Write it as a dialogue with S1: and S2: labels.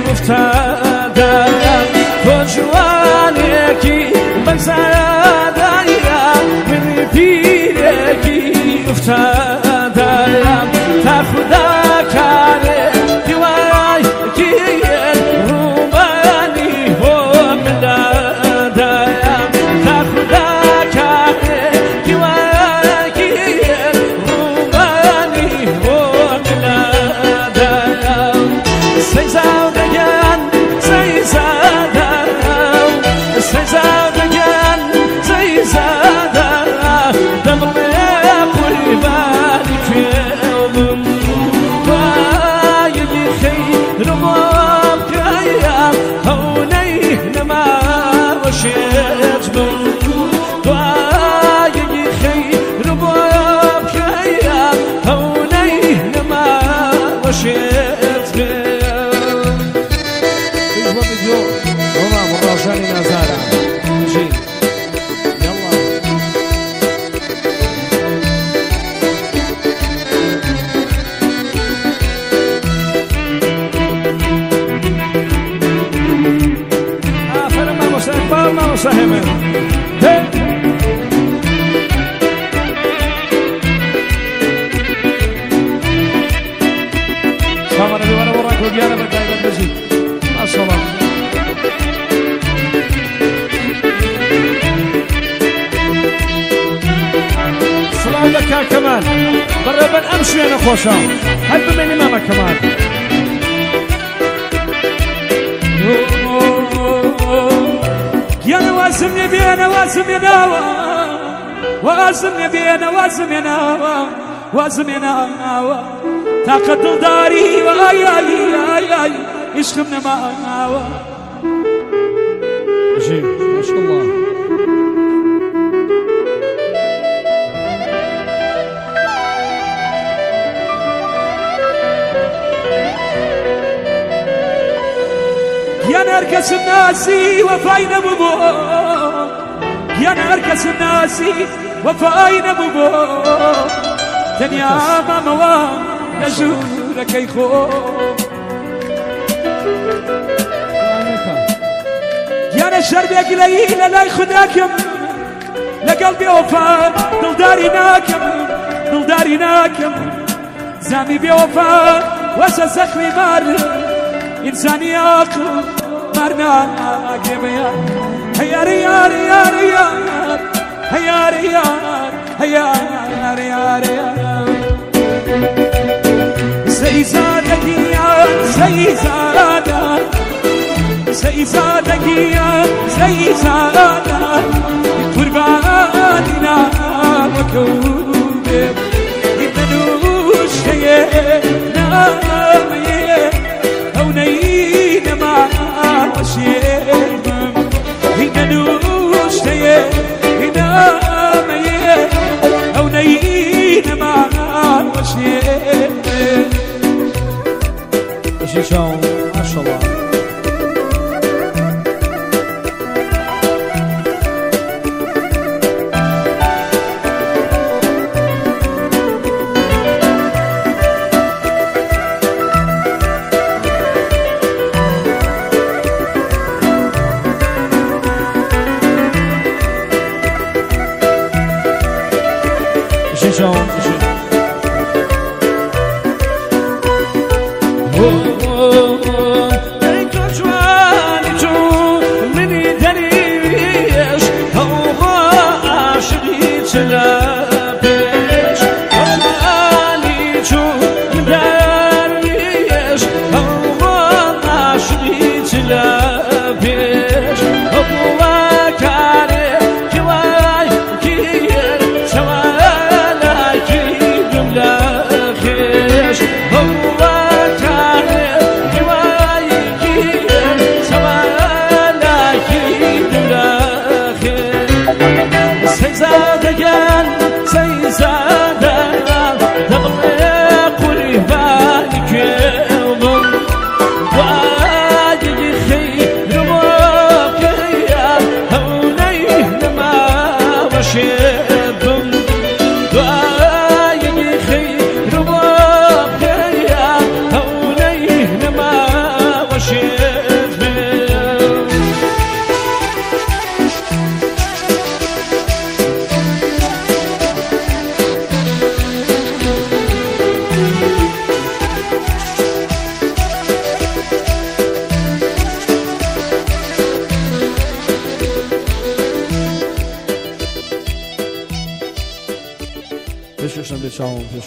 S1: افتادم تو جوانێکی بەزادایە من پیرێکی افتادم تا خدا کارێ دیوایەکی ڕووبانی بۆ مندادایە تا خدا کارێ دیوایەکی ڕووبانی بۆ مندادایە سەیزادەگەن سەیزادە سەیزادەگەن سەیزادە دەمڵێ قوربانی کوێڵم دوایەکی خەیرمۆ بکەیە هەونەی نەماوە شێت بم دوایەکی خەیرمۆ بکەیە هەونەی نەماوە شێت بم عشان نزارة جي يلا فرما مسافر ما مسافر صامر اللي وانا وراك وديانا بداية بزيد الصلاة لك يا كمال قربا امشي انا خوشا هل بمن امامك كمال يا نواسم يا بينا واسم يا ناوا واسم يا بينا واسم يا ناوا واسم يا ناوا تاقد داري واي اي اي يشخمنا ما ناوا جيب ما شاء الله يا نركس الناسي وفاينا ببو يا نركس الناسي وفاينا ببو دنيا ما موان نجورك يخو يا نشرب يا قليل لا يخداكم لقلبي وفاء دلداري ناكم دلداري ناكم زامي بوفاء وسسخلي مار إنساني أخو مرنا قبيا هيا ريار يا ريار هيا ريار هيا ريار سيزادك يا سيزادك سيزادك يا سيزادك قرباننا مكوب يبنوش هينا هونين ما وشيم هنا نوش هنا ميه هونين ما وشيم شيشون ما شاء الله هو كان
S2: باشم به چاهم